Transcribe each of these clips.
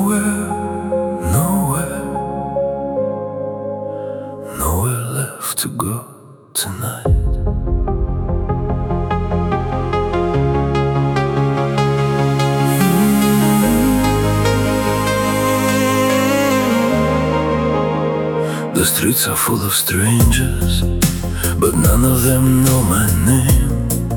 nowhere, nowhere, nowhere left to go tonight. The streets are full of strangers, but none of them know my name.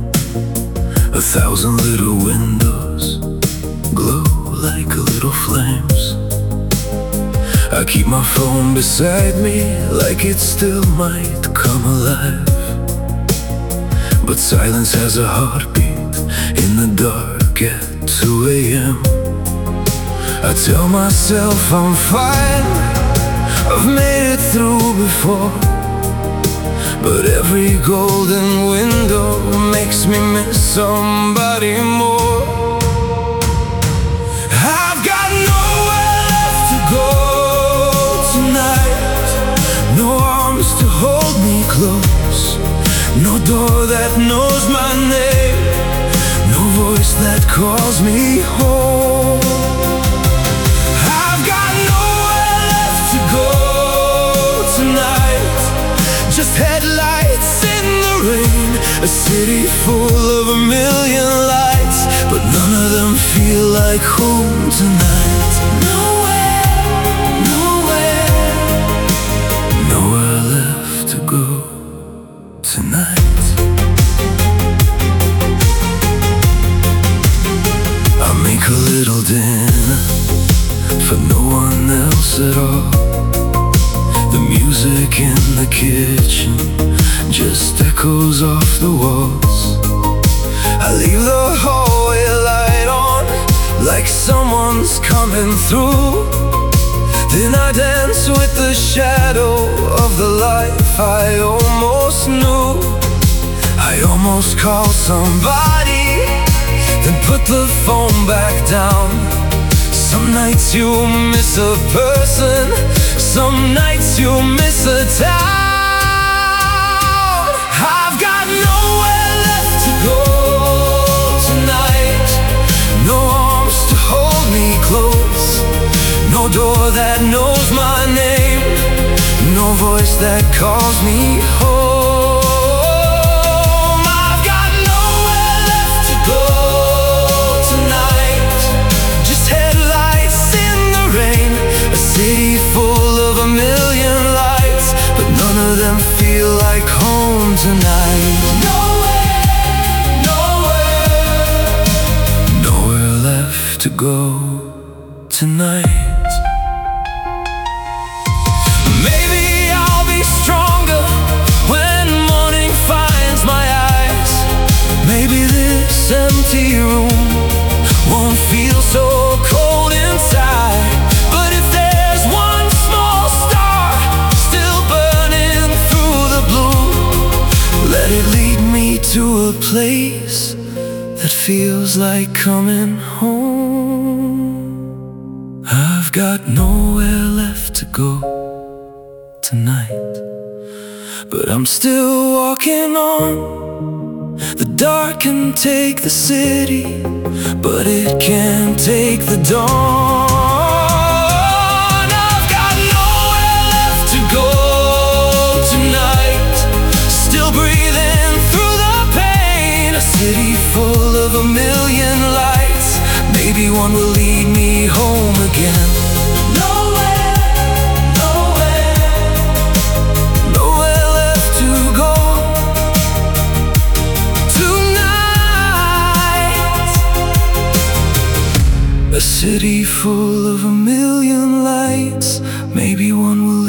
1,000 little windows glow like little flames. I keep my phone beside me like it still might come alive, but silence has a heartbeat in the dark at 2 a.m. I tell myself I'm fine, I've made it through before, but every golden window makes me miss somebody more. I've got nowhere left to go tonight, no arms to hold me close, no door that knows my name, no voice that calls me home. I've got nowhere left to go tonight, just headlights in the rain, a city full of a million lights, but none of them feel like home tonight. Nowhere, nowhere, nowhere left to go tonight. I make a little dinner for no one else at all. The music in the kitchen just echoes off the walls. I leave the hallway light on like someone's coming through. Then I dance with the shadow of the life I almost knew. I almost call somebody, then put the phone back down. Some nights you miss a person, some nights you miss a town. I've got nowhere left to go tonight, no arms to hold me close, no door that knows my name, no voice that calls me home. I've got nowhere left to go tonight, just headlights in the rain, a city full of a million lights, but none of them feel like home tonight. Nowhere, nowhere, nowhere left to go tonight. Maybe I'll be stronger when morning finds my eyes. Maybe this empty room won't feel so cold inside. But if there's one small star still burning through the blue, let it lead me to a place that feels like coming home. I've got nowhere left to go tonight, but I'm still walking on. The dark can take the city, but it can't take the dawn. I've got nowhere left to go tonight, still breathing through the pain, a city full of a million lights, maybe one will lead me home again. Nowhere, nowhere, nowhere left to go tonight, a city full of a million lights, maybe one will